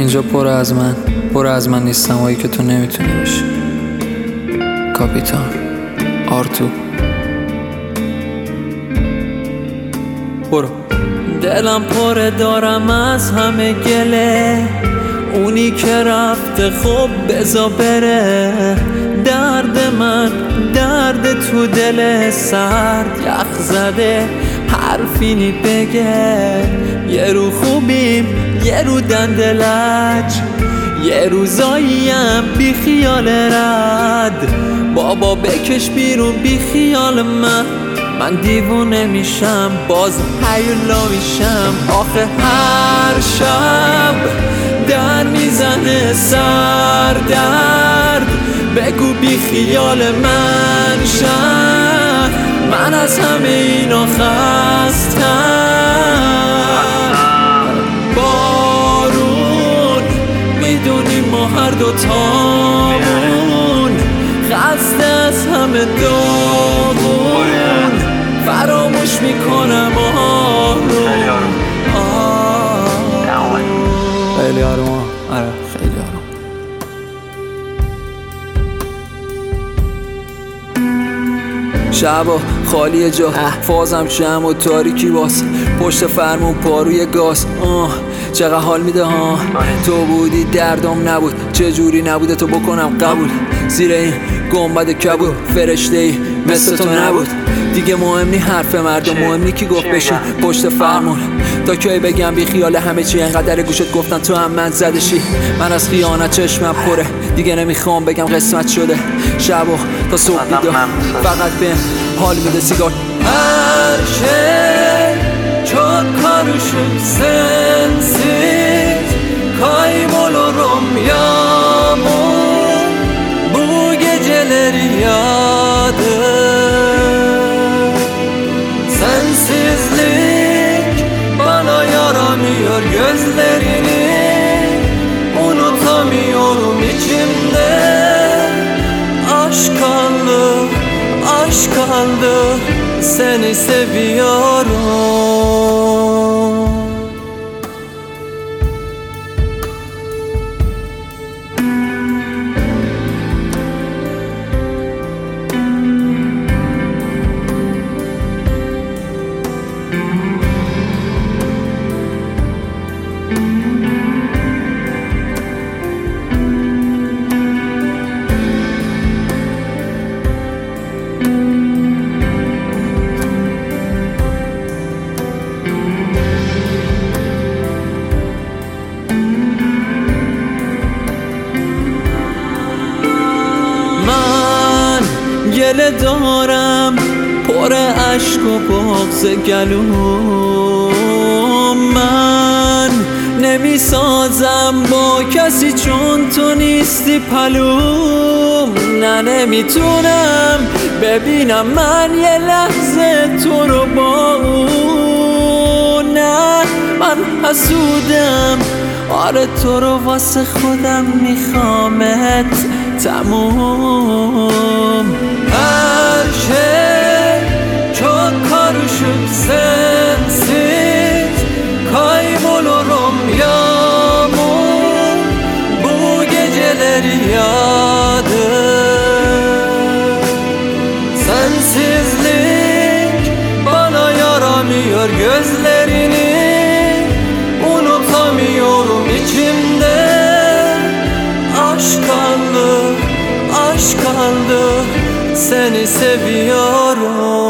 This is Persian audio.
اینجا پر از من نیستم هایی که تو نمیتونی باشی. کاپیتان آرتو برو. دلم پره دارم از همه گله، اونی که رفته خب بزا بره. درد من درد تو دل سرد یخ زده، حرفی بگه. یه رو خوبیم یه رو دندلج، یه روزاییم بی خیال رد. بابا بکش بیرون بی خیال من دیوونه میشم باز هیولا میشم. آخه هر شب در میزنه سر درد، بگو بی خیال من شم. من از همه اینا خستم. بارون میدونیم ما هر دوتامون خسته از همه داغون. فراموش میکنم خیلی آروم. آره خیلی آروم. شبا خالی جا، فازم جمع و تاریکی باز، پشت فرمون پاروی گاز. چقدر حال میده ها تو بودی دردم نبود، چجوری نبوده تو بکنم قبول. زیر این گنبد کبود فرشته ای مثل تو نبود. دیگه مهم نی حرف مردم، مهم نی کی گفت بشین پشت فرمون. تا کی بگم بی خیال همه چی، انقدر گوشت گفتن تو هم من زدشی. من از خیانت چشمم پره، دیگه نمیخوام بگم قسمت شده. شبا تا صبح بیدار فقط به حال میده سیگار. هر که çok karışık sensiz kaybolurum yağmur bu geceleri yağdır. Sensizlik bana yaramıyor, gözlerini unutamıyorum içimde. Aşk kaldı, aşk kaldı, seni seviyorum. گله دارم پر عشق و بغض گلوم. من نمیسازم با کسی چون تو نیستی پلوم. نه نمیتونم ببینم من یه لحظه تو رو با اون. نه من حسودم، آره تو رو واسه خودم میخوامت تموم. Her şey çok karışık sensiz kaybolurum yağmur bu geceleri yağdır. Sensizlik bana yaramıyor, gözlerini unutamıyorum içimde. Aşk kaldı, aşk kaldı, seni seviyorum.